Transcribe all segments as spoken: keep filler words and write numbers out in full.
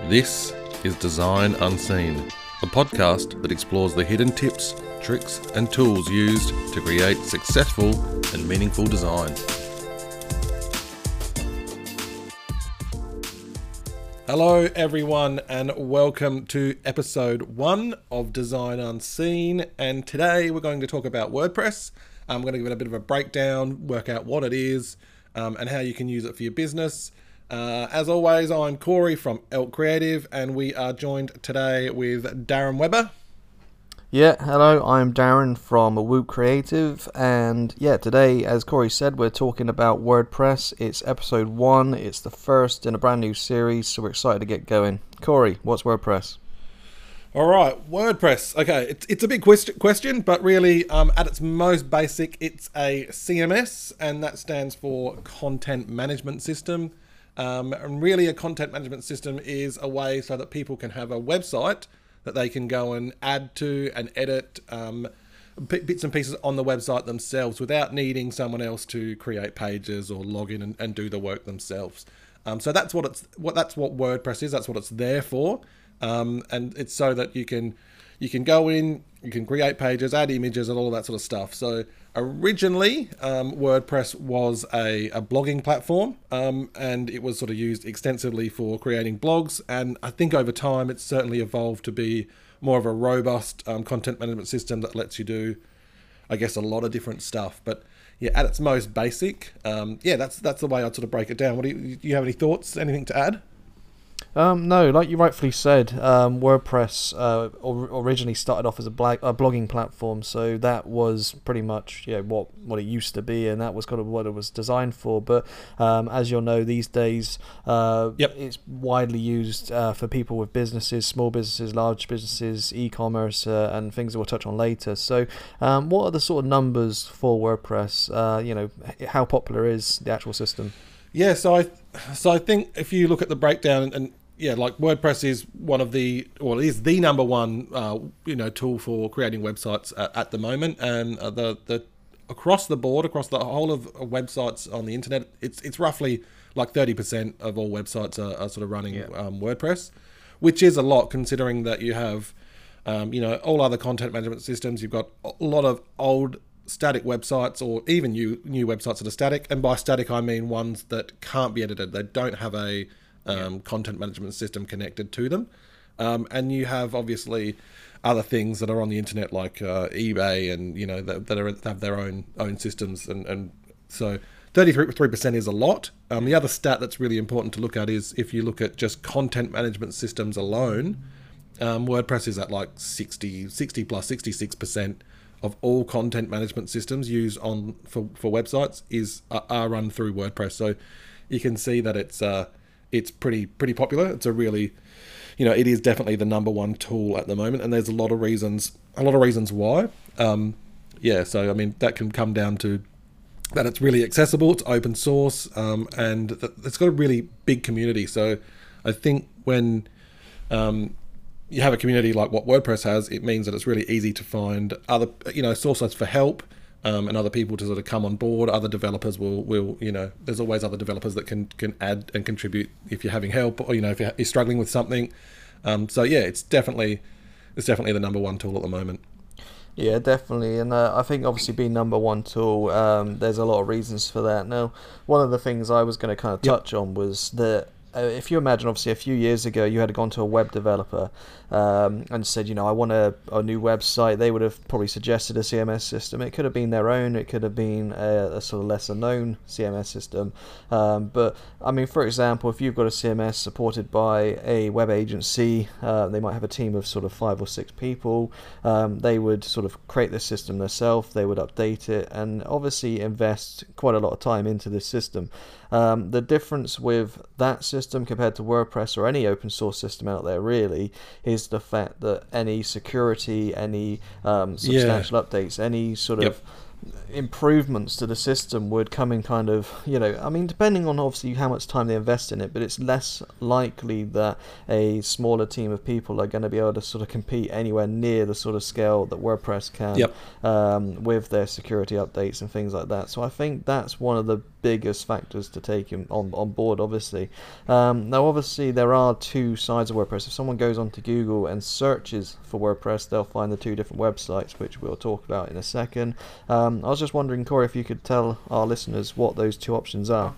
This is Design Unseen, a podcast that explores the hidden tips, tricks, and tools used to create successful and meaningful design. Hello everyone and welcome to episode one of Design Unseen, and today we're going to talk about WordPress. I'm going to give it a bit of a breakdown, work out what it is um, and how you can use it for your business. Uh, as always, I'm Corey from Elk Creative, and we are joined today with Darren Weber. Yeah, hello, I'm Darren from Whoop Creative, and yeah, today, as Corey said, we're talking about WordPress. It's episode one, it's the first in a brand new series, so we're excited to get going. Corey, what's WordPress? All right, WordPress. Okay, it's, it's a big quest- question, but really, um, at its most basic, it's a C M S, and that stands for Content Management System. Um, and really, a content management system is a way so that people can have a website that they can go and add to and edit um, bits and pieces on the website themselves without needing someone else to create pages or log in and, and do the work themselves. Um, so that's what it's what that's what WordPress is. That's what it's there for, um, and it's so that you can you can go in, you can create pages, add images, and all that sort of stuff. So originally, um, WordPress was a, a blogging platform, um, and it was sort of used extensively for creating blogs. And I think over time, it's certainly evolved to be more of a robust um, content management system that lets you do, I guess, a lot of different stuff. But yeah, at its most basic, um, yeah, that's that's the way I'd sort of break it down. What do you, do you have any thoughts? Anything to add? Um, no, like you rightfully said, um, WordPress uh, or- originally started off as a, blag- a blogging platform, so that was pretty much you know, what, what it used to be, and that was kind of what it was designed for. But um, as you'll know, these days, uh, Yep. it's widely used uh, for people with businesses, small businesses, large businesses, e-commerce, uh, and things that we'll touch on later. So um, what are the sort of numbers for WordPress? Uh, you know, how popular is the actual system? Yeah, so I so I think if you look at the breakdown and, and yeah, like WordPress is one of the, well, it is the number one, uh, you know, tool for creating websites at, at the moment, and uh, the the across the board, across the whole of websites on the internet, it's it's roughly like thirty percent of all websites are, are sort of running Yeah. um, WordPress, which is a lot considering that you have, um, you know, all other content management systems. You've got a lot of old static websites, or even new new websites that are static, and by static I mean ones that can't be edited. They don't have a um, content management system connected to them, um, and you have obviously other things that are on the internet like uh, eBay, and you know that, that are, have their own own systems, and, and so thirty-three percent is a lot. Um, the other stat that's really important to look at is if you look at just content management systems alone, um, WordPress is at like sixty, sixty plus sixty-six percent of all content management systems used on for, for websites is uh, are run through WordPress. So you can see that it's uh it's pretty pretty popular. It's a really, you know, it is definitely the number one tool at the moment, and there's a lot of reasons a lot of reasons why. Um, yeah, so I mean that can come down to that it's really accessible, it's open source, um, and that it's got a really big community. So I think when um, you have a community like what WordPress has, it means that it's really easy to find other, you know, source sites for help, um, and other people to sort of come on board. Other developers will, will, you know, there's always other developers that can, can add and contribute if you're having help, or, you know, if you're struggling with something. Um, so yeah, it's definitely, it's definitely the number one tool at the moment. Yeah, definitely, and uh, I think obviously being number one tool, um, there's a lot of reasons for that. Now, one of the things I was going to kind of touch yep. on was that Uh, if you imagine, obviously, a few years ago, you had gone to a web developer um, and said, you know, I want a, a new website. They would have probably suggested a C M S system. It could have been their own. It could have been a, a sort of lesser known C M S system. Um, but, I mean, for example, if you've got a C M S supported by a web agency, uh, they might have a team of sort of five or six people. Um, they would sort of create this system themselves. They would update it and obviously invest quite a lot of time into this system. Um, the difference with that system compared to WordPress or any open source system out there really is the fact that any security, any um, substantial yeah. updates, any sort yep. of improvements to the system would come in kind of, you know, I mean, depending on obviously how much time they invest in it, but it's less likely that a smaller team of people are going to be able to sort of compete anywhere near the sort of scale that WordPress can yep. um, with their security updates and things like that. So I think that's one of the biggest factors to take in, on on board, obviously. Um, now, obviously, there are two sides of WordPress. If someone goes onto Google and searches for WordPress, they'll find the two different websites, which we'll talk about in a second. Um, I was just wondering, Corey, if you could tell our listeners what those two options are.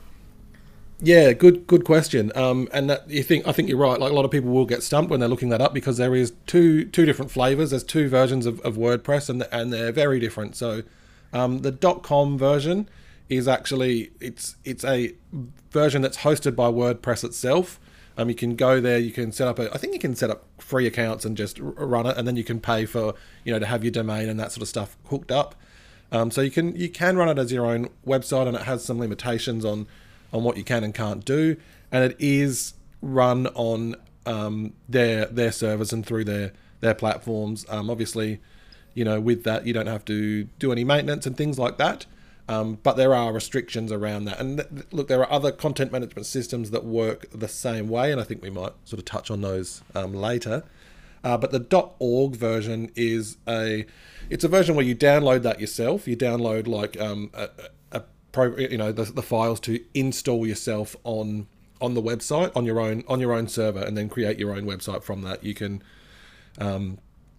Yeah, good good question. Um, and that you think I think you're right. Like a lot of people will get stumped when they're looking that up because there is two two different flavors. There's two versions of, of WordPress, and and they're very different. So, um, the .com version is actually it's it's a version that's hosted by WordPress itself. Um, you can go there, you can set up a I think you can set up free accounts and just r- run it, and then you can pay for you know to have your domain and that sort of stuff hooked up. Um, so you can you can run it as your own website, and it has some limitations on. on what you can and can't do, and it is run on um, their their servers and through their their platforms. Um, obviously, you know, with that you don't have to do any maintenance and things like that, um, but there are restrictions around that. And th- look, there are other content management systems that work the same way, and I think we might sort of touch on those um, later. Uh, but the .org version is a it's a version where you download that yourself. You download like um, a, Pro, you know the, the files to install yourself on on the website on your own on your own server, and then create your own website from that. You can um,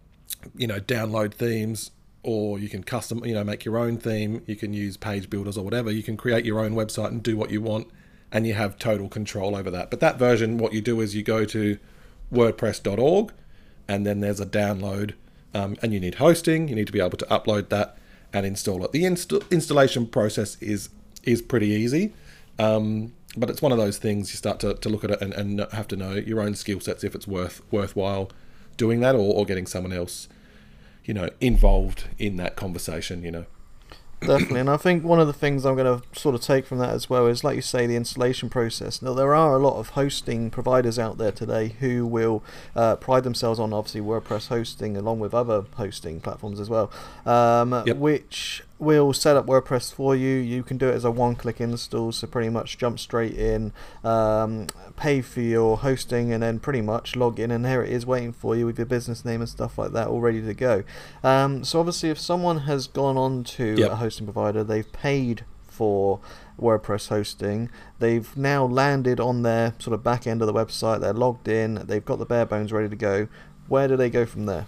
you know download themes, or you can custom you know make your own theme. You can use page builders or whatever. You can create your own website and do what you want, and you have total control over that. But that version, what you do is you go to wordpress dot org, and then there's a download, um, and you need hosting. You need to be able to upload that and install it. The inst- installation process is is pretty easy, um, but it's one of those things you start to, to look at it and, and have to know your own skill sets if it's worth worthwhile doing that, or, or getting someone else, you know, involved in that conversation, you know. Definitely, and I think one of the things I'm going to sort of take from that as well is, like you say, the installation process. Now, there are a lot of hosting providers out there today who will uh, pride themselves on, obviously, WordPress hosting along with other hosting platforms as well, um, yep. which will set up WordPress for you. You can do it as a one-click install, so pretty much jump straight in, um, pay for your hosting, and then pretty much log in, and there it is waiting for you with your business name and stuff like that all ready to go. Um, so obviously, if someone has gone on to yep. a hosting provider, they've paid for WordPress hosting, they've now landed on their sort of back end of the website, they're logged in, they've got the bare bones ready to go. Where do they go from there?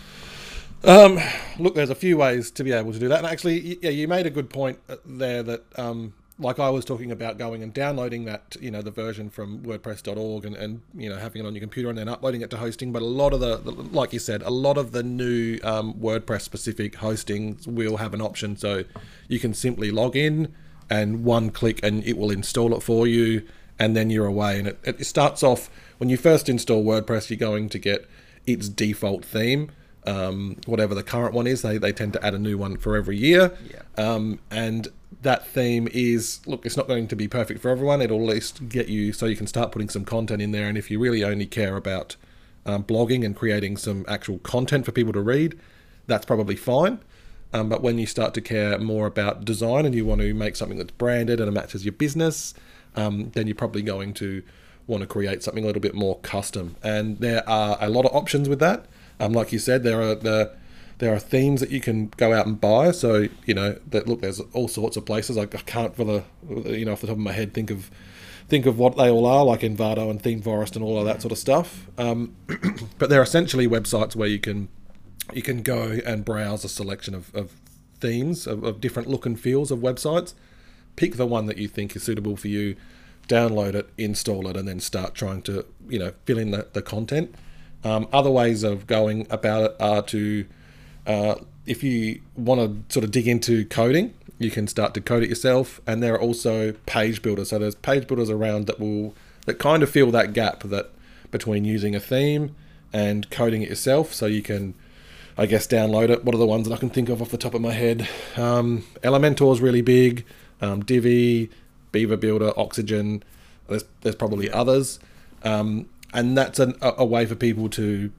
Um, look, there's a few ways to be able to do that. And actually, yeah, you made a good point there that, um, like I was talking about going and downloading that, you know, the version from wordpress dot org and, and, you know, having it on your computer and then uploading it to hosting. But a lot of the, the like you said, a lot of the new um, WordPress specific hostings will have an option. So you can simply log in and one click and it will install it for you, and then you're away. And it, it starts off, when you first install WordPress, you're going to get its default theme. Um, whatever the current one is, they, they tend to add a new one for every year. Yeah. Um, and that theme is, look, it's not going to be perfect for everyone. It'll at least get you so you can start putting some content in there. And if you really only care about um, blogging and creating some actual content for people to read, that's probably fine. Um, but when you start to care more about design and you want to make something that's branded and it matches your business, um, then you're probably going to want to create something a little bit more custom. And there are a lot of options with that. Um, like you said, there are the there are themes that you can go out and buy. So you know that look, there's all sorts of places. I, I can't for the you know off the top of my head think of think of what they all are, like Envato and ThemeForest and all of that sort of stuff. Um, but they're essentially websites where you can you can go and browse a selection of, of themes of, of different look and feels of websites. Pick the one that you think is suitable for you, download it, install it, and then start trying to you know fill in the, the content. Um, other ways of going about it are to, uh, if you want to sort of dig into coding, you can start to code it yourself. And there are also page builders. So there's page builders around that will that kind of fill that gap that between using a theme and coding it yourself. So you can, I guess, download it. What are the ones that I can think of off the top of my head? Um, Elementor is really big. Um, Divi, Beaver Builder, Oxygen. There's there's probably others. Um, And that's an, a, a way for people to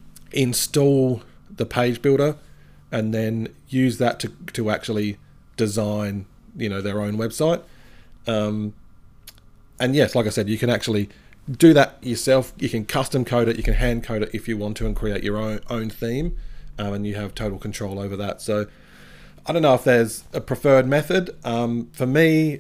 install the page builder and then use that to, to actually design, you know, their own website. Um, and yes, like I said, you can actually do that yourself. You can custom code it. You can hand code it if you want to and create your own, own theme. Um, and you have total control over that. So I don't know if there's a preferred method. Um, for me,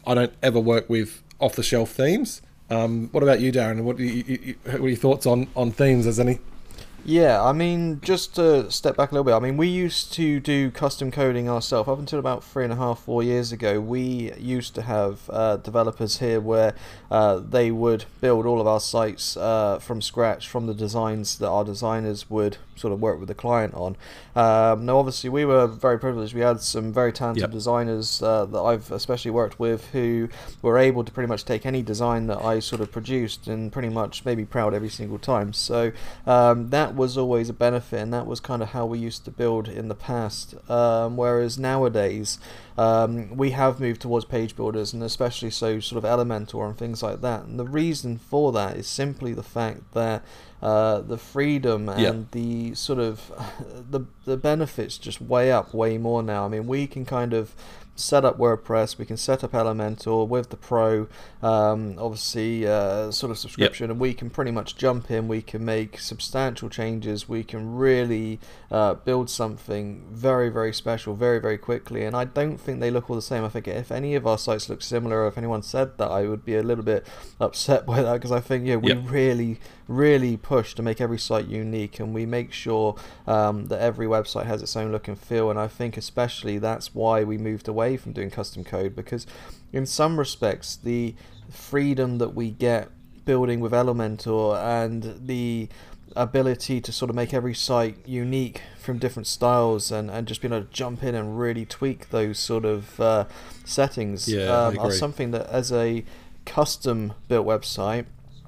I don't ever work with off-the-shelf themes. Um, what about you, Darren? What, you, you, what are your thoughts on, on themes? Is any? Yeah, I mean, just to step back a little bit, I mean, we used to do custom coding ourselves up until about three and a half, four years ago. We used to have uh, developers here where uh, they would build all of our sites uh, from scratch, from the designs that our designers would sort of work with the client on. Um, now, obviously, we were very privileged. We had some very talented yep. designers uh, that I've especially worked with who were able to pretty much take any design that I sort of produced and pretty much made me proud every single time. So um, that was always a benefit, and that was kind of how we used to build in the past. Um, whereas nowadays, um, we have moved towards page builders, and especially so sort of Elementor and things like that. And the reason for that is simply the fact that uh, the freedom and yep. the sort of the the benefits just way up way more now. I mean, we can kind of set up WordPress, we can set up Elementor with the Pro, um, obviously uh, sort of subscription, yep. and we can pretty much jump in, we can make substantial changes, we can really uh, build something very, very special very, very quickly. And I don't think they look all the same. I think if any of our sites look similar, or if anyone said that, I would be a little bit upset by that, because I think, yeah, we yep. really, really push to make every site unique, and we make sure um, that every website has its own look and feel. And I think especially that's why we moved away from doing custom code, because in some respects the freedom that we get building with Elementor and the ability to sort of make every site unique from different styles, and, and just being able to jump in and really tweak those sort of uh, settings yeah, um, are something that as a custom built website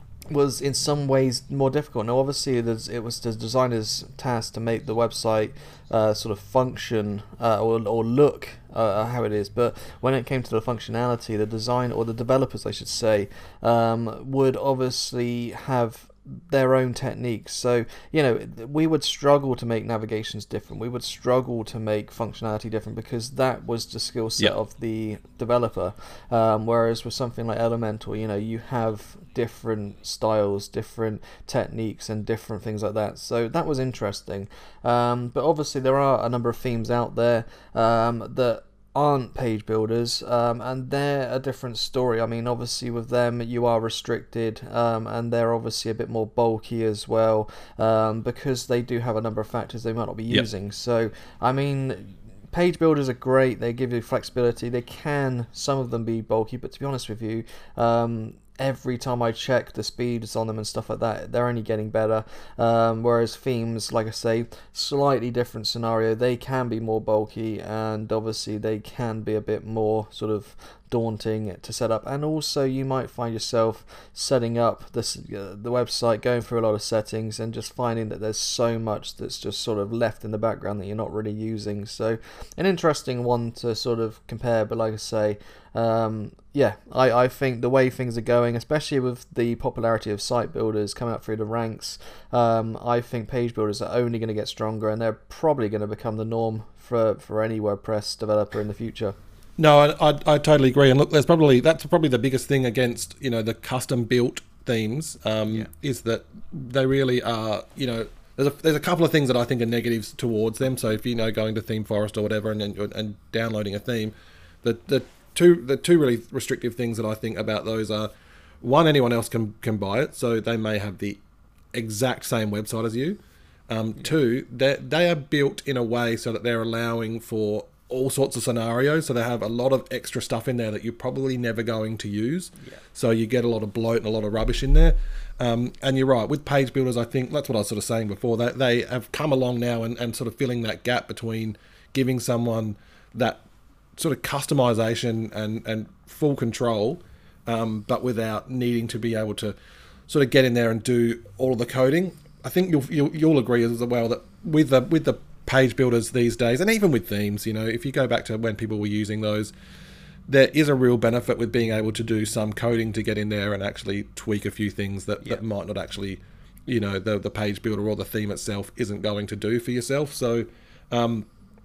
was in some ways more difficult. Now obviously there's, it was the designer's task to make the website uh, sort of function uh, or, or look uh, how it is, but when it came to the functionality, the design, or the developers I should say, um, would obviously have their own techniques. So, you know, we would struggle to make navigations different, we would struggle to make functionality different, because that was the skill set yep. of the developer. Um, whereas with something like Elementor, you know, you have different styles, different techniques, and different things like that. So that was interesting. Um, but obviously there are a number of themes out there um, that aren't page builders, um, and they're a different story. I mean, obviously with them you are restricted, um, and they're obviously a bit more bulky as well, um, because they do have a number of factors they might not be yep. using. So I mean, page builders are great, they give you flexibility, they can, some of them be bulky, but to be honest with you, um, every time I check the speeds on them and stuff like that, they're only getting better. Um, whereas themes, like I say, slightly different scenario. They can be more bulky, and obviously they can be a bit more sort of daunting to set up. And also you might find yourself setting up this uh, the website, going through a lot of settings, and just finding that there's so much that's just sort of left in the background that you're not really using. So an interesting one to sort of compare. But like I say, um, yeah, I, I think the way things are going, especially with the popularity of site builders coming up through the ranks, um, I think page builders are only going to get stronger, and they're probably going to become the norm for, for any WordPress developer in the future. No, I, I, I totally agree. And look, there's probably that's probably the biggest thing against, you know, the custom built themes, um, yeah. is that they really are, you know, there's a, there's a couple of things that I think are negatives towards them. So if you know going to ThemeForest or whatever and and, and downloading a theme, the the two the two really restrictive things that I think about those are, one, anyone else can can buy it, so they may have the exact same website as you. Um, yeah. Two, they they are built in a way so that they're allowing for all sorts of scenarios, so they have a lot of extra stuff in there that you're probably never going to use. Yeah. So you get a lot of bloat and a lot of rubbish in there. Um, and you're right, with page builders, I think that's what I was sort of saying before, that they have come along now and, and sort of filling that gap between giving someone that sort of customization and, and full control, um, but without needing to be able to sort of get in there and do all of the coding. I think you'll you'll, you'll agree as well that with the with the page builders these days, and even with themes, you know, if you go back to when people were using those, there is a real benefit with being able to do some coding to get in there and actually tweak a few things that, yep. that might not actually, you know, the the page builder or the theme itself isn't going to do for yourself. So, um,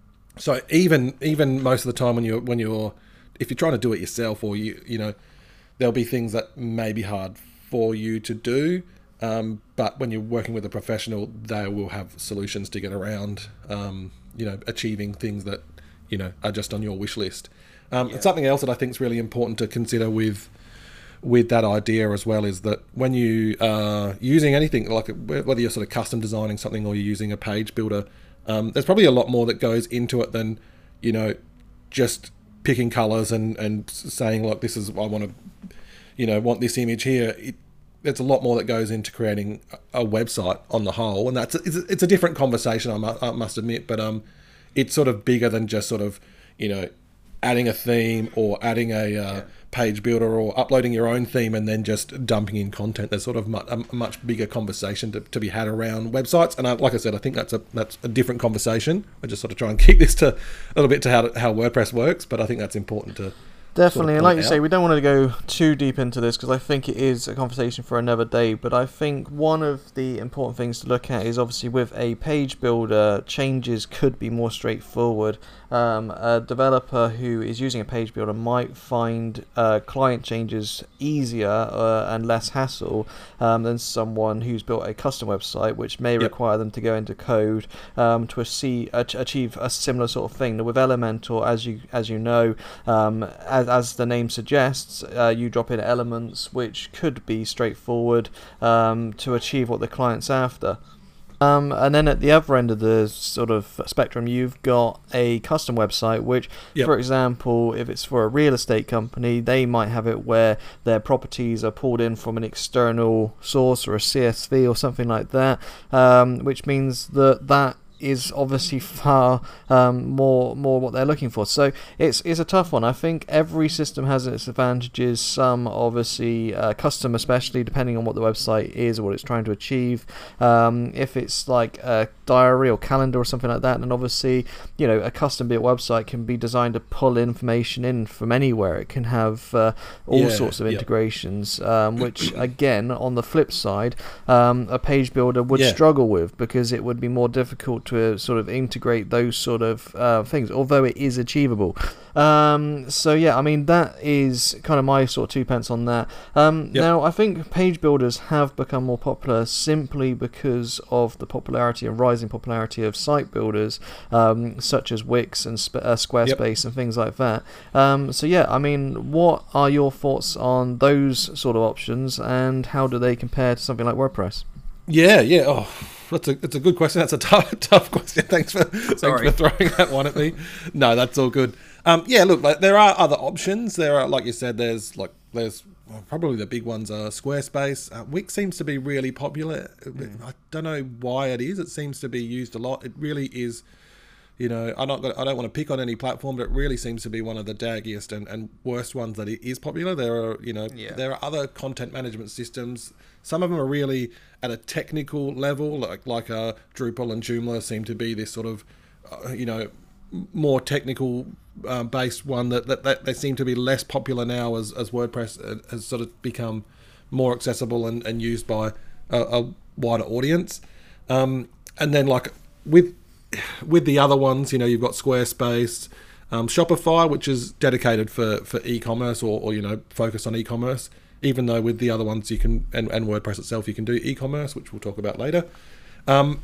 so even even most of the time when you're when you're if you're trying to do it yourself, or you you know, there'll be things that may be hard for you to do. Um, but when you're working with a professional, they will have solutions to get around, um, you know, achieving things that, you know, are just on your wish list. Um, Yeah. and something else that I think is really important to consider with with that idea as well is that when you are using anything, like whether you're sort of custom designing something or you're using a page builder, um, there's probably a lot more that goes into it than, you know, just picking colors and, and saying, like, this is, I want to, you know, want this image here. It, there's a lot more that goes into creating a, a website on the whole. And that's, it's a, it's a different conversation, I, mu- I must admit, but um, it's sort of bigger than just sort of, you know, adding a theme or adding a uh, yeah. page builder or uploading your own theme and then just dumping in content. There's sort of mu- a much bigger conversation to, to be had around websites. And I, like I said, I think that's a that's a different conversation. I just sort of try and keep this to a little bit to how how WordPress works, but I think that's important to Definitely, sort of and like you out. say, we don't want to go too deep into this because I think it is a conversation for another day, but I think one of the important things to look at is obviously with a page builder, changes could be more straightforward. Um, a developer who is using a page builder might find uh, client changes easier uh, and less hassle um, than someone who's built a custom website, which may Yep. require them to go into code um, to achieve, achieve a similar sort of thing. Now, with Elementor, as you as you know, um, as as the name suggests, uh, you drop in elements which could be straightforward um, to achieve what the client's after. Um, and then at the other end of the sort of spectrum, you've got a custom website, which, Yep. for example, if it's for a real estate company, they might have it where their properties are pulled in from an external source or a C S V or something like that, um, which means that that is obviously far um, more more what they're looking for. So it's it's a tough one. I think every system has its advantages. Some obviously uh, custom, especially depending on what the website is or what it's trying to achieve. Um, if it's like a diary or calendar or something like that, then obviously, you know, a custom built website can be designed to pull information in from anywhere. It can have uh, all Yeah, sorts of yep. integrations, um, which again, on the flip side, um, a page builder would Yeah. struggle with because it would be more difficult to uh, sort of integrate those sort of uh, things, although it is achievable. Um, so yeah, I mean, that is kind of my sort of two pence on that. Um, Yep. Now, I think page builders have become more popular simply because of the popularity and rising popularity of site builders, um, such as Wix and Sp- uh, Squarespace and things like that. Um, so yeah, I mean, what are your thoughts on those sort of options, and how do they compare to something like WordPress? Yeah, yeah. Oh, that's a that's a good question. That's a tough tough question. Thanks for thanks Sorry. for throwing that one at me. No, that's all good. Um, yeah, look, like, there are other options. There are, like you said, there's like there's well, probably the big ones are Squarespace. Uh, Wix seems to be really popular. I don't know why it is. It seems to be used a lot. It really is. You know, I'm not. Gonna, I don't want to pick on any platform, but it really seems to be one of the daggiest and, and worst ones that it is popular. There are, you know, Yeah. there are other content management systems. Some of them are really at a technical level, like like uh, Drupal and Joomla seem to be this sort of, uh, you know, more technical uh, based one that, that that they seem to be less popular now as as WordPress has sort of become more accessible and, and used by a, a wider audience. Um, and then like with with the other ones, you know, you've got Squarespace, um, Shopify, which is dedicated for, for e-commerce or, or, you know, focused on e-commerce, even though with the other ones you can, and, and WordPress itself, you can do e-commerce, which we'll talk about later. Um,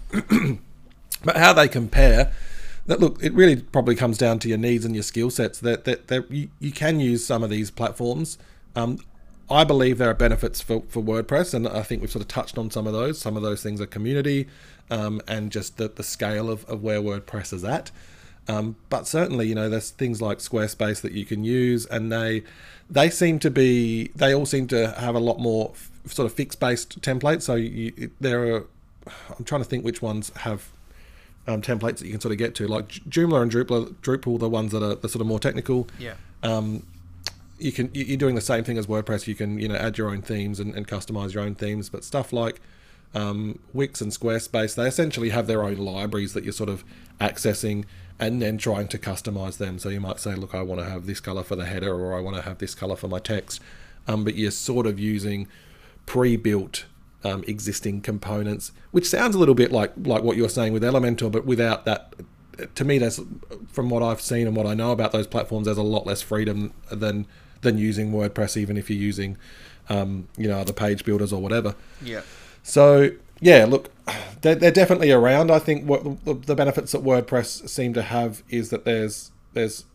but how they compare, that look, it really probably comes down to your needs and your skill sets. That, that, that you, you can use some of these platforms. Um, I believe there are benefits for, for WordPress, and I think we've sort of touched on some of those. Some of those things are community um, and just the, the scale of, of where WordPress is at. Um, but certainly, you know, there's things like Squarespace that you can use, and they they seem to be, they all seem to have a lot more f- sort of fixed-based templates. So you, it, there are, I'm trying to think which ones have um, templates that you can sort of get to. Like Joomla and Drupal, Drupal, the ones that are the sort of more technical. Yeah. Um, You can you're doing the same thing as WordPress. You can, you know, add your own themes and, and customize your own themes. But stuff like um, Wix and Squarespace, they essentially have their own libraries that you're sort of accessing and then trying to customize them. So you might say, look, I want to have this color for the header, or I want to have this color for my text. Um, but you're sort of using pre-built um, existing components, which sounds a little bit like like what you're saying with Elementor, but without that. To me, there's, from what I've seen and what I know about those platforms, there's a lot less freedom than than using WordPress, even if you're using, um, you know, other page builders or whatever. Yeah. So yeah, look, they're, they're definitely around. I think what the, the benefits that WordPress seem to have is that there's there's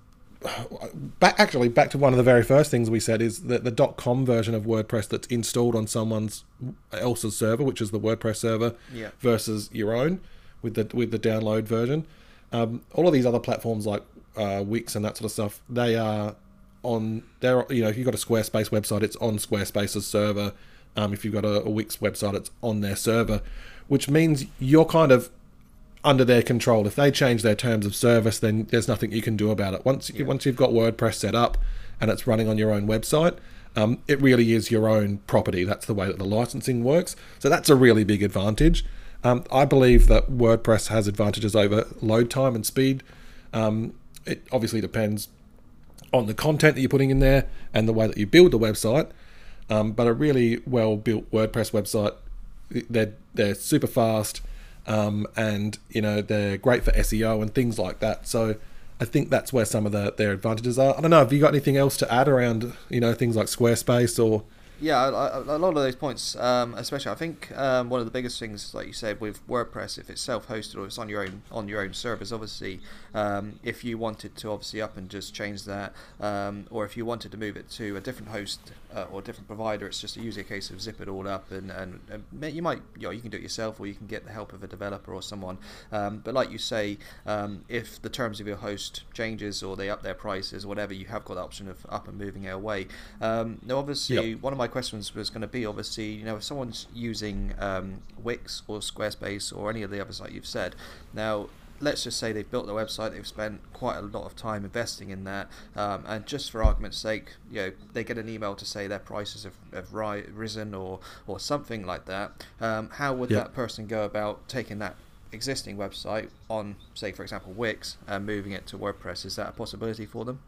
back actually back to one of the very first things we said is that the .com version of WordPress that's installed on someone's else's server, which is the WordPress server, yeah. versus your own with the with the download version. Um, all of these other platforms like uh, Wix and that sort of stuff, they are on. They're you know if you've got a Squarespace website, it's on Squarespace's server. Um, if you've got a, a Wix website, it's on their server, which means you're kind of under their control. If they change their terms of service, then there's nothing you can do about it. Once yeah. once you've got WordPress set up and it's running on your own website, um, it really is your own property. That's the way that the licensing works. So that's a really big advantage. Um, I believe that WordPress has advantages over load time and speed. Um, it obviously depends on the content that you're putting in there and the way that you build the website. Um, but a really well-built WordPress website, they're they're super fast. Um, and you know they're great for S E O and things like that. So I think that's where some of the, their advantages are. I don't know. Have you got anything else to add around you know things like Squarespace or? Yeah, a, a lot of those points, um, especially I think um, one of the biggest things, like you said, with WordPress, if it's self-hosted or it's on your own on your own servers, obviously, um, if you wanted to obviously up and just change that, um, or if you wanted to move it to a different host uh, or a different provider, it's just usually a case of zip it all up, and, and, and you might, you know, you can do it yourself, or you can get the help of a developer or someone. Um, but like you say, um, if the terms of your host changes or they up their prices or whatever, you have got the option of up and moving it away. Um, now, obviously, Yep. one of my questions was going to be, obviously, you know, if someone's using um, Wix or Squarespace or any of the others like you've said, now let's just say they've built their website, they've spent quite a lot of time investing in that, um, and just for argument's sake, you know, they get an email to say their prices have, have ri- risen or or something like that. Um, how would Yep. that person go about taking that existing website on, say, for example, Wix, and moving it to WordPress? Is that a possibility for them?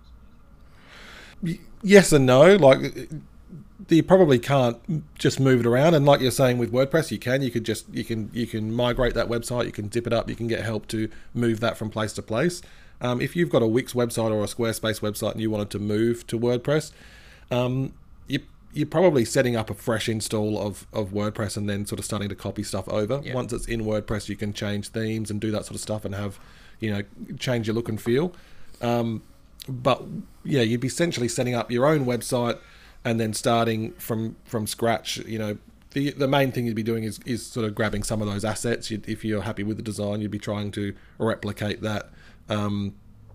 Yes and no. Like, you probably can't just move it around, and like you're saying with WordPress, you can. You could just you can you can migrate that website. You can zip it up. You can get help to move that from place to place. Um, if you've got a Wix website or a Squarespace website and you wanted to move to WordPress, um, you you're probably setting up a fresh install of, of WordPress and then sort of starting to copy stuff over. Yeah. Once it's in WordPress, you can change themes and do that sort of stuff and have, you know, change your look and feel. Um, but yeah, you'd be essentially setting up your own website and then starting from from scratch. You know, the the main thing you'd be doing is, is sort of grabbing some of those assets. You'd, if you're happy with the design, you'd be trying to replicate that. Um,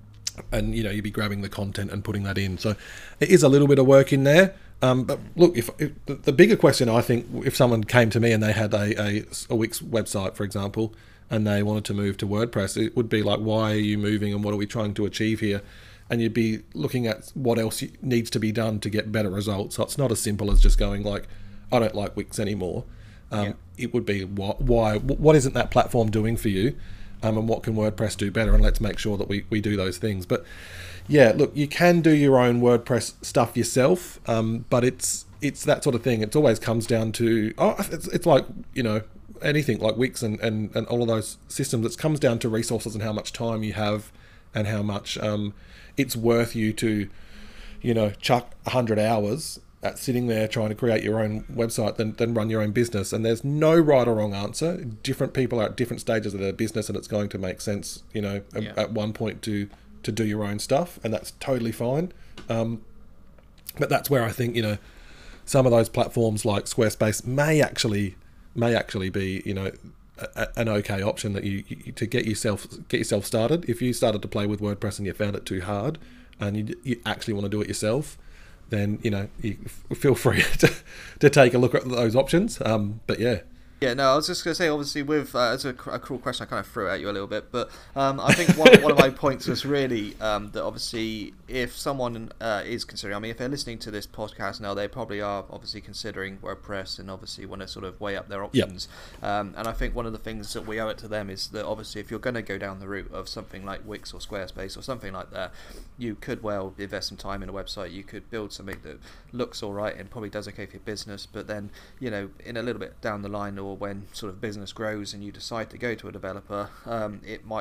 and you know, you'd be grabbing the content and putting that in. So it is a little bit of work in there. Um, but look, if, if the, the bigger question, I think, if someone came to me and they had a, a, a Wix website, for example, and they wanted to move to WordPress, it would be like, why are you moving and what are we trying to achieve here? And you'd be looking at what else needs to be done to get better results. So it's not as simple as just going like, I don't like Wix anymore. Um, yeah. It would be, what, why, what isn't that platform doing for you? Um, and what can WordPress do better? And let's make sure that we, we do those things. But yeah, look, you can do your own WordPress stuff yourself, um, but it's it's that sort of thing. It always comes down to, oh, it's, it's like, you know, anything like Wix and, and, and all of those systems. It comes down to resources and how much time you have and how much um, it's worth you to, you know, chuck one hundred hours at sitting there trying to create your own website than, than run your own business. And there's no right or wrong answer. Different people are at different stages of their business, and it's going to make sense, you know, yeah. at one point to to do your own stuff, and that's totally fine. Um, but that's where I think, you know, some of those platforms like Squarespace may actually may actually be, you know, a, an okay option that you, you to get yourself get yourself started. If you started to play with WordPress and you found it too hard, and you, you actually want to do it yourself, then, you know, you feel free to, to take a look at those options. Um, but yeah. Yeah, no, I was just going to say, obviously, with uh, as a, a cruel question, I kind of threw it at you a little bit, but um, I think one, one of my points was really um, that obviously, if someone uh, is considering, I mean, if they're listening to this podcast now, they probably are obviously considering WordPress and obviously want to sort of weigh up their options. Yep. Um, and I think one of the things that we owe it to them is that obviously, if you're going to go down the route of something like Wix or Squarespace or something like that, you could well invest some time in a website. You could build something that looks all right and probably does okay for your business, but then, you know, in a little bit down the line, or when sort of business grows and you decide to go to a developer, um, it might be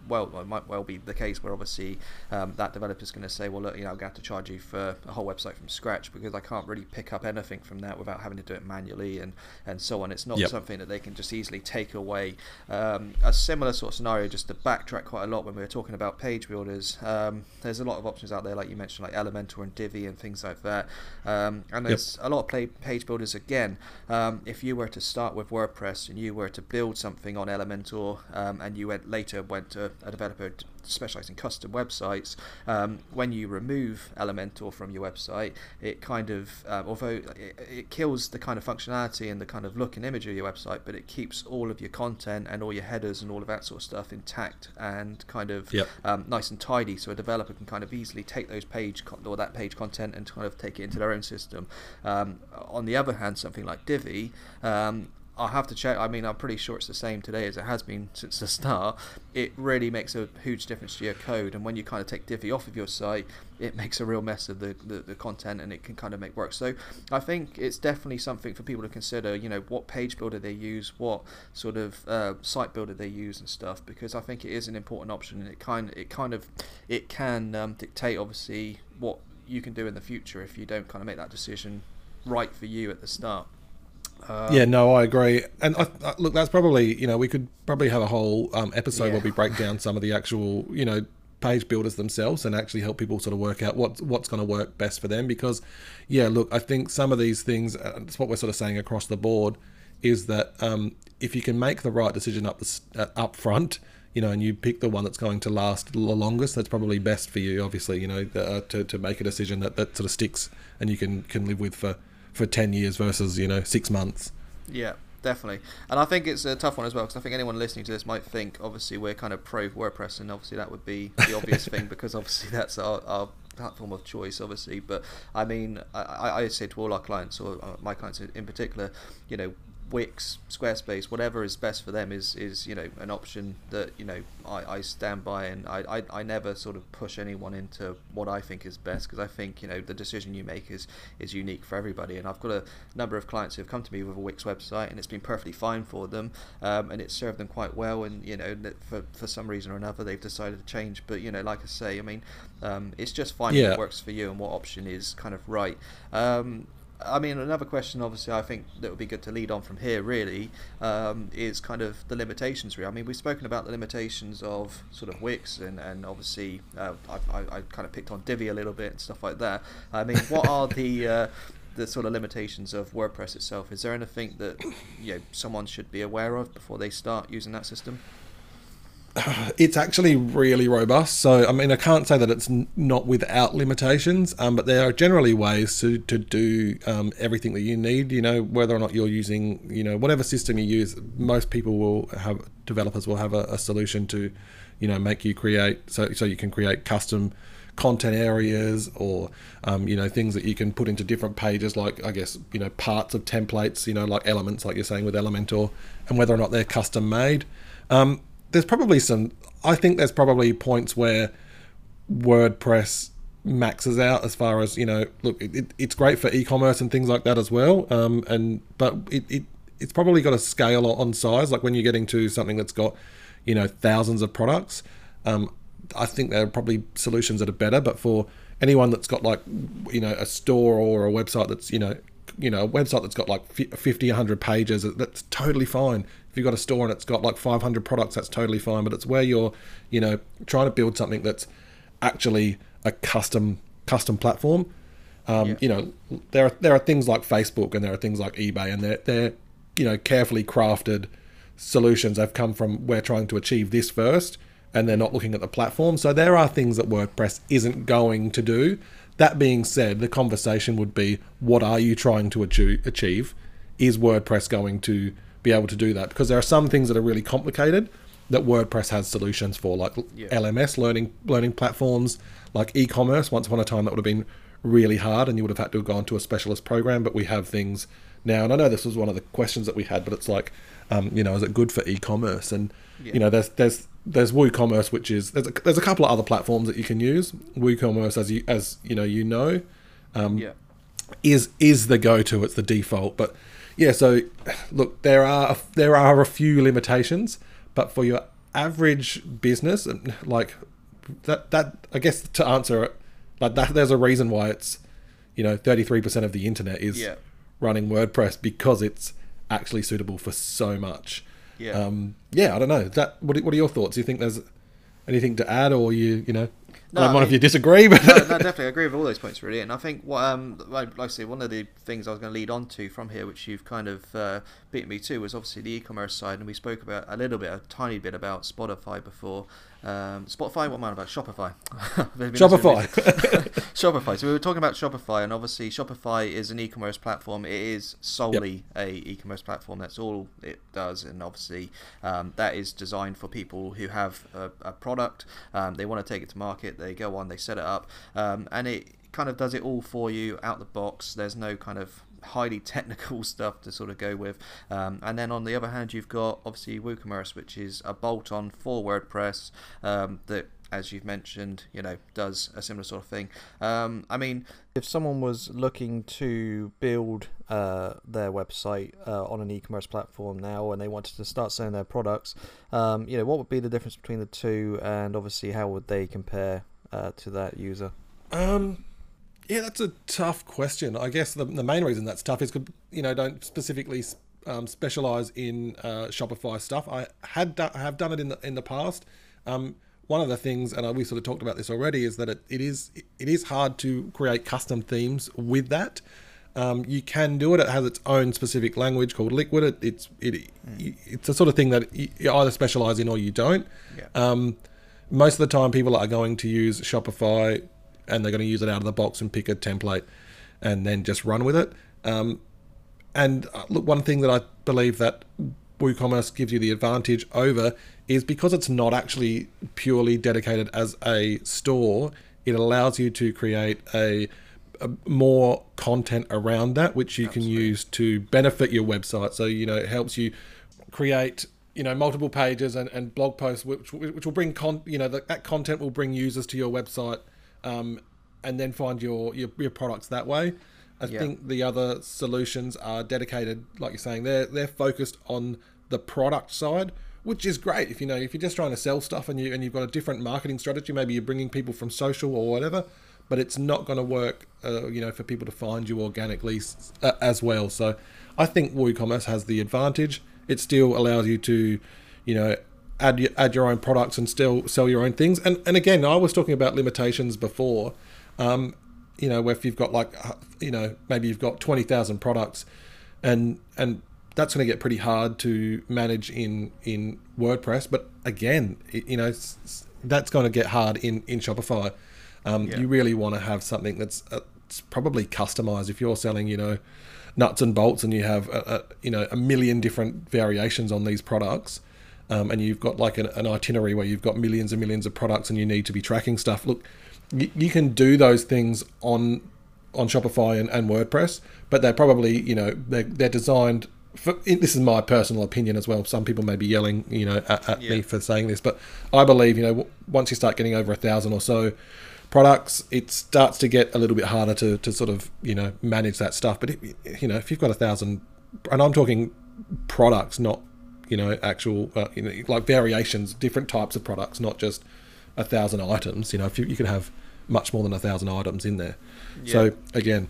well, it might well be the case where obviously um, that developer's going to say, well, look, you know, I'm going to have to charge you for a whole website from scratch because I can't really pick up anything from that without having to do it manually and, and so on. It's not yep. something that they can just easily take away. Um, a similar sort of scenario, just to backtrack quite a lot when we were talking about page builders, um, there's a lot of options out there, like you mentioned, like Elementor and Divi and things like that. Um, and there's yep. a lot of play page builders again. Um, if you were to start with WordPress and you were to build something on Elementor um, and you went later went to a developer specialized in custom websites, um, when you remove Elementor from your website, it kind of, um, although it, it kills the kind of functionality and the kind of look and image of your website, but it keeps all of your content and all your headers and all of that sort of stuff intact and kind of yep. um, nice and tidy, so a developer can kind of easily take those page con- or that page content and kind of take it into their own system. Um, on the other hand, something like Divi, um, I'll have to check. I mean, I'm pretty sure it's the same today as it has been since the start. It really makes a huge difference to your code, and when you kind of take Divi off of your site, it makes a real mess of the, the, the content, and it can kind of make work. So I think it's definitely something for people to consider, you know, what page builder they use, what sort of uh, site builder they use and stuff, because I think it is an important option, and it kind it kind of it can um, dictate obviously what you can do in the future if you don't kind of make that decision right for you at the start. Um, yeah, no, I agree. And I, I, look, that's probably, you know, we could probably have a whole um, episode yeah. where we break down some of the actual, you know, page builders themselves and actually help people sort of work out what, what's going to work best for them. Because, yeah, look, I think some of these things, uh, it's what we're sort of saying across the board, is that um, if you can make the right decision up, the, uh, up front, you know, and you pick the one that's going to last the longest, that's probably best for you, obviously, you know, uh, to, to make a decision that, that sort of sticks and you can, can live with for for ten years versus, you know, six months. Yeah, definitely. And I think it's a tough one as well, because I think anyone listening to this might think, obviously, we're kind of pro WordPress, and obviously that would be the obvious thing, because obviously that's our, our platform of choice, obviously. But I mean, I, I say to all our clients, or my clients in particular, you know, Wix, Squarespace, whatever is best for them is, is you know, an option that, you know, I, I stand by, and I, I, I never sort of push anyone into what I think is best, because I think, you know, the decision you make is, is unique for everybody. And I've got a number of clients who have come to me with a Wix website, and it's been perfectly fine for them, um, and it's served them quite well, and, you know, for, for some reason or another they've decided to change. But, you know, like I say, I mean, um, it's just finding yeah. what works for you and what option is kind of right. Um, I mean, another question, obviously, I think that would be good to lead on from here, really, um, is kind of the limitations, really. I mean, we've spoken about the limitations of sort of Wix, and, and obviously, uh, I, I, I kind of picked on Divi a little bit and stuff like that. I mean, what are the uh, the sort of limitations of WordPress itself? Is there anything that, you know, someone should be aware of before they start using that system? It's actually really robust. So, I mean, I can't say that it's n- not without limitations, um, but there are generally ways to, to do um, everything that you need, you know, whether or not you're using, you know, whatever system you use, most people will have, developers will have a, a solution to, you know, make you create, so, so you can create custom content areas, or, um, you know, things that you can put into different pages, like, I guess, you know, parts of templates, you know, like elements, like you're saying with Elementor, and whether or not they're custom made. Um, There's probably some, I think there's probably points where WordPress maxes out as far as, you know, look, it, it's great for e-commerce and things like that as well. Um, and, but it, it, it's probably got a scale on size. Like when you're getting to something that's got, you know, thousands of products, um, I think there are probably solutions that are better, but for anyone that's got like, you know, a store or a website that's, you know, you know, a website that's got like fifty, one hundred pages, that's totally fine. If you've got a store and it's got like five hundred products, that's totally fine. But it's where you're, you know, trying to build something that's actually a custom custom platform. Um, yeah. You know, there are there are things like Facebook, and there are things like eBay, and they're they're you know, carefully crafted solutions. They've come from, we're trying to achieve this first, and they're not looking at the platform. So there are things that WordPress isn't going to do. That being said, the conversation would be, what are you trying to achieve? Is WordPress going to be able to do that? Because there are some things that are really complicated that WordPress has solutions for, like yeah. L M S, learning learning platforms, like e-commerce. Once upon a time, that would have been really hard, and you would have had to have gone to a specialist program. But we have things now, and I know this was one of the questions that we had, but it's like, um, you know, is it good for e-commerce? And yeah. you know, there's there's there's WooCommerce, which is there's a, there's a couple of other platforms that you can use. WooCommerce, as you as you know, you know, um, yeah. is is the go-to. It's the default. But yeah, so look, there are there are a few limitations, but for your average business, and like that, that I guess to answer it, like that, there's a reason why it's, you know, thirty-three percent of the internet is Yeah. running WordPress, because it's actually suitable for so much. Yeah. Um, yeah, I don't know. Is that what? What are your thoughts? Do you think there's anything to add, or you, you know? No, I don't I mind if mean- you disagree, but no, no, definitely, I agree with all those points, really. And I think, what, um, like, like I say, one of the things I was going to lead on to from here, which you've kind of uh, beat me to, was obviously the e-commerce side. And we spoke about a little bit, a tiny bit about Spotify before. Um, Spotify, what am I about? Shopify. Shopify. Shopify. So we were talking about Shopify, and obviously Shopify is an e-commerce platform. It is solely yep. a e-commerce platform. That's all it does, and obviously um, that is designed for people who have a, a product. Um, they want to take it to market. They go on, they set it up, um, and it kind of does it all for you out the box. There's no kind of highly technical stuff to sort of go with, um, and then on the other hand, you've got obviously WooCommerce, which is a bolt-on for WordPress um, that, as you've mentioned, you know, does a similar sort of thing. Um, I mean, if someone was looking to build uh, their website uh, on an e-commerce platform now, and they wanted to start selling their products, um, you know, what would be the difference between the two, and obviously how would they compare uh, to that user? Um, yeah, that's a tough question. I guess the the main reason that's tough is, you know, don't specifically um, specialize in uh, Shopify stuff. I had do- have done it in the in the past. Um, one of the things, and we sort of talked about this already, is that it, it is it is hard to create custom themes with that. Um, you can do it. It has its own specific language called Liquid. It, it's it, mm. it's a sort of thing that you either specialize in or you don't. Yeah. Um, most of the time, people are going to use Shopify, and they're going to use it out of the box and pick a template and then just run with it. Um, and look, one thing that I believe that WooCommerce gives you the advantage over is because it's not actually purely dedicated as a store, it allows you to create a, a more content around that, which you Absolutely. can use to benefit your website. So, you know, it helps you create, you know, multiple pages and, and blog posts, which which will bring, con, you know, that, that content will bring users to your website, um, and then find your, your, your products that way. I yeah. think the other solutions are dedicated, like you're saying, they're they're focused on the product side, which is great. If you know, if you're just trying to sell stuff and you and you've got a different marketing strategy, maybe you're bringing people from social or whatever, but it's not going to work, uh, you know, for people to find you organically uh, as well. So I think WooCommerce has the advantage. It still allows you to, you know, add your, add your own products and still sell your own things. And and again, I was talking about limitations before. Um, you know, if you've got like, you know, maybe you've got twenty thousand products, and and that's going to get pretty hard to manage in in WordPress. But again, it, you know, it's, that's going to get hard in in Shopify. Um, yeah. You really want to have something that's uh, it's probably customized. If you're selling, you know, nuts and bolts, and you have a, a, you know a million different variations on these products, um, and you've got like an, an itinerary where you've got millions and millions of products, and you need to be tracking stuff. Look, you, you can do those things on on Shopify and, and WordPress, but they're probably, you know, they're, they're designed for, this is my personal opinion as well. Some people may be yelling, you know, at, at yeah. me for saying this, but I believe, you know, once you start getting over a thousand or so products, it starts to get a little bit harder to, to sort of, you know, manage that stuff. But, it, you know, if you've got a thousand, and I'm talking products, not, you know, actual, uh, you know, like variations, different types of products, not just a thousand items. You know, if you, you can have much more than a thousand items in there. Yeah. So again,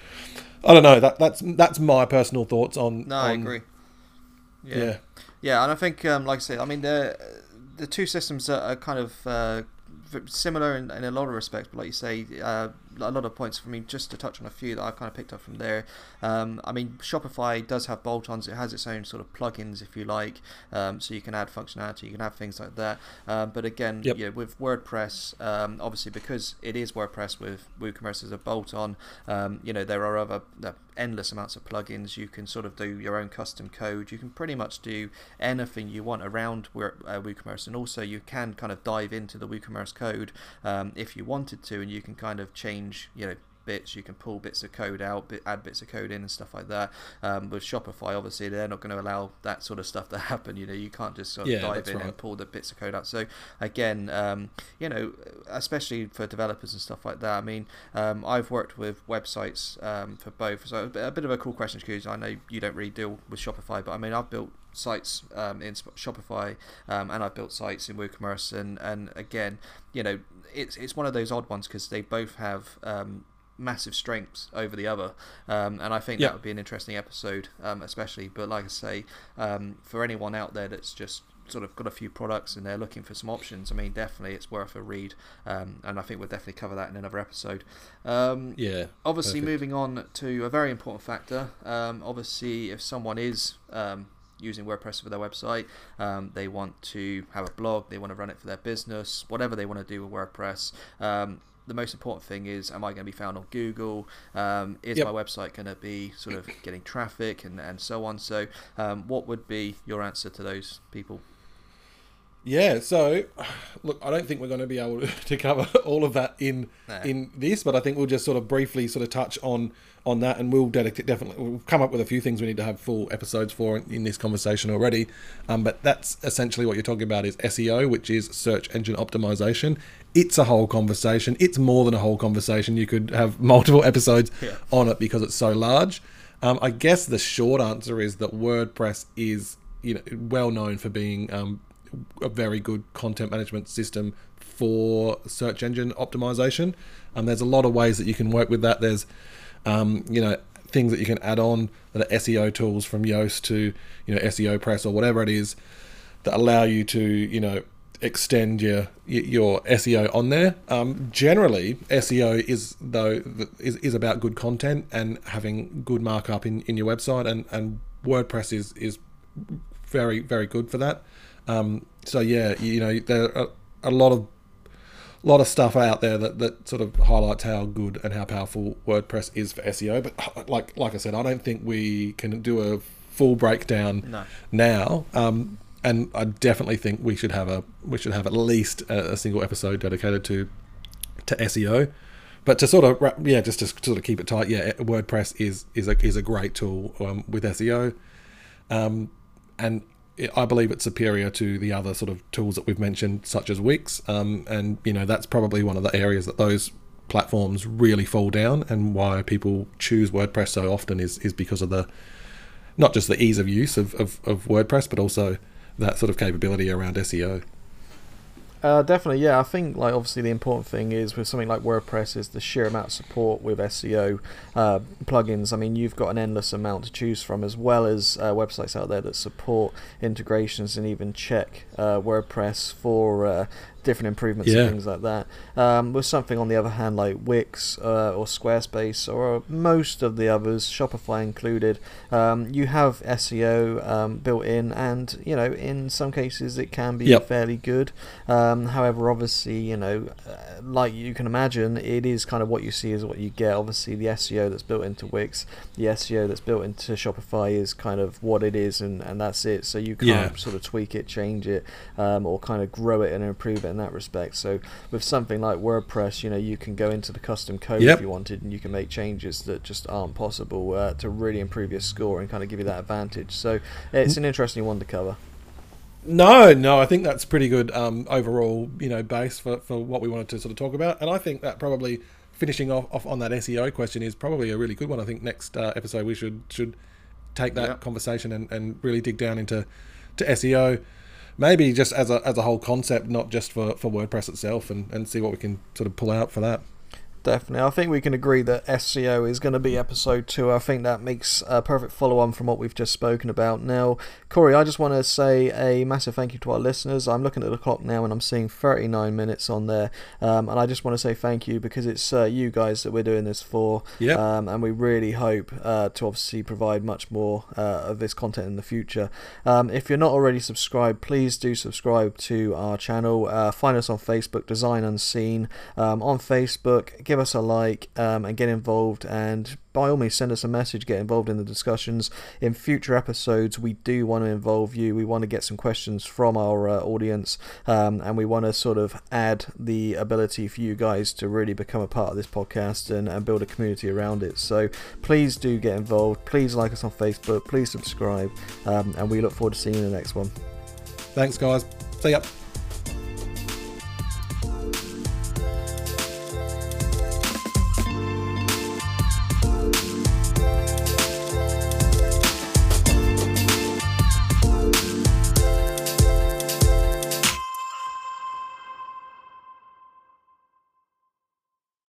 I don't know. That that's that's my personal thoughts on. No, on, I agree. Yeah. yeah, yeah, and I think, um, like I said, I mean, the the two systems are, are kind of uh, similar in, in a lot of respects, but like you say, uh, a lot of points for me, just to touch on a few that I kind of picked up from there. Um, I mean, Shopify does have bolt-ons. It has its own sort of plugins, if you like, um, so you can add functionality, you can have things like that. Um, but again, yep. yeah, with WordPress, um, obviously because it is WordPress with WooCommerce as a bolt-on, um, you know, there are other uh, endless amounts of plugins. You can sort of do your own custom code. You can pretty much do anything you want around uh, WooCommerce, and also you can kind of dive into the WooCommerce code um, if you wanted to, and you can kind of change, you know, bits. You can pull bits of code out, bit, add bits of code in and stuff like that. Um, with Shopify, obviously, they're not going to allow that sort of stuff to happen. You know, you can't just sort of Yeah, dive that's in right. and pull the bits of code out. So again, um, you know, especially for developers and stuff like that. I mean, um, I've worked with websites um, for both. So a bit of a cool question, because I know you don't really deal with Shopify, but I mean, I've built sites um, in Shopify um, and I've built sites in WooCommerce, and, and again, you know, it's it's one of those odd ones because they both have um, massive strengths over the other, um, and I think Yep. that would be an interesting episode, um, especially. But like I say, um, for anyone out there that's just sort of got a few products and they're looking for some options, I mean, definitely it's worth a read, um, and I think we'll definitely cover that in another episode. Um, Yeah. obviously, perfect. moving on to a very important factor. Um, obviously, if someone is um, using WordPress for their website, um, they want to have a blog, they want to run it for their business, whatever they want to do with WordPress. Um, the most important thing is, am I going to be found on Google? Um, is Yep. my website going to be sort of getting traffic and, and so on? So um, what would be your answer to those people? Yeah, so look, I don't think we're going to be able to cover all of that in Nah. in this, but I think we'll just sort of briefly sort of touch on on that, and we'll dedicate definitely we'll come up with a few things we need to have full episodes for in, in this conversation already. Um, but that's essentially what you're talking about is S E O, which is search engine optimization. It's a whole conversation. It's more than a whole conversation. You could have multiple episodes Yeah. on it because it's so large. Um, I guess the short answer is that WordPress is, you know, well known for being um, a very good content management system for search engine optimization. Um, there's a lot of ways that you can work with that. There's, um, you know, things that you can add on that are S E O tools from Yoast to, you know, S E O Press or whatever it is that allow you to, you know, extend your your S E O on there. Um, generally, S E O is though is, is about good content and having good markup in, in your website, and, and WordPress is is very very good for that. Um, so yeah, you know, there are a lot of lot of stuff out there that, that sort of highlights how good and how powerful WordPress is for S E O. But like like I said, I don't think we can do a full breakdown No. now. Um, and I definitely think we should have a we should have at least a, a single episode dedicated to to S E O. But to sort of wrap- yeah, just to sort of keep it tight, yeah, WordPress is is a is a great tool um, with S E O, um, and it, I believe it's superior to the other sort of tools that we've mentioned, such as Wix. Um, and you know, that's probably one of the areas that those platforms really fall down, and why people choose WordPress so often is is because of the not just the ease of use of, of, of WordPress, but also that sort of capability around S E O. Uh, definitely, yeah. I think, like, obviously the important thing is with something like WordPress is the sheer amount of support with S E O uh, plugins. I mean, you've got an endless amount to choose from, as well as uh, websites out there that support integrations and even check uh, WordPress for uh, different improvements Yeah. and things like that. Um, with something on the other hand like Wix uh, or Squarespace or most of the others, Shopify included, um, you have S E O um, built in, and you know, in some cases it can be Yep. fairly good. Um, however, obviously, you know, uh, like you can imagine, it is kind of what you see is what you get. Obviously, the S E O that's built into Wix, the S E O that's built into Shopify is kind of what it is, and, and that's it. So you can't Yeah. sort of tweak it, change it, um, or kind of grow it and improve it in that respect. So with something like WordPress, you know, you can go into the custom code Yep. if you wanted, and you can make changes that just aren't possible uh, to really improve your score and kind of give you that advantage. So it's an interesting one to cover. No, no, I think that's pretty good um, overall, you know, base for, for what we wanted to sort of talk about. And I think that probably finishing off, off on that S E O question is probably a really good one. I think next uh, episode we should should take that Yep. conversation and, and really dig down into to S E O, maybe just as a as a whole concept, not just for, for WordPress itself, and, and see what we can sort of pull out for that. Definitely. I think we can agree that S E O is going to be episode two. I think that makes a perfect follow-on from what we've just spoken about. Now, Corey, I just want to say a massive thank you to our listeners. I'm looking at the clock now and I'm seeing thirty-nine minutes on there. Um, and I just want to say thank you, because it's uh, you guys that we're doing this for. Yep. Um, and we really hope uh, to obviously provide much more uh, of this content in the future. Um, if you're not already subscribed, please do subscribe to our channel. Uh, find us on Facebook, Design Unseen. Um, on Facebook, give give us a like um, and get involved, and by all means send us a message, get involved in the discussions. In future episodes we do want to involve you, we want to get some questions from our uh, audience, um, and we want to sort of add the ability for you guys to really become a part of this podcast and, and build a community around it. So please do get involved, please like us on Facebook, please subscribe, um, and we look forward to seeing you in the next one. Thanks guys, see ya.